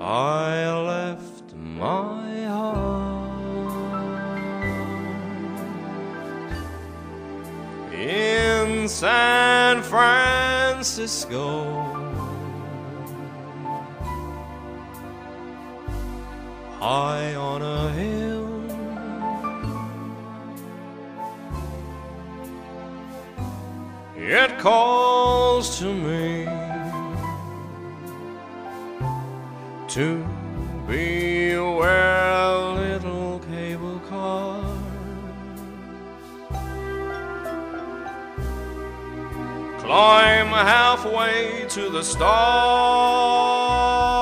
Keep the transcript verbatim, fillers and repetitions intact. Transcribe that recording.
I left my heart in San Francisco, high on a hill. It calls to me to be where little cable cars climb halfway to the stars.